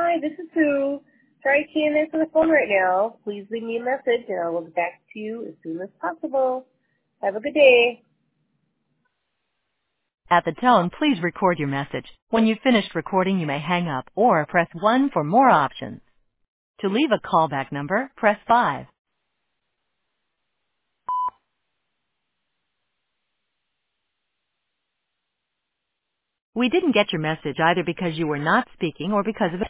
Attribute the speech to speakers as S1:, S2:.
S1: Hi, this is Sue. Try keying into the phone right now. Please leave me a message and I'll get back to you as soon as possible. Have a good day.
S2: At the tone, please record your message. When you've finished recording, you may hang up or press 1 for more options. To leave a callback number, press 5. We didn't get your message either because you were not speaking or because of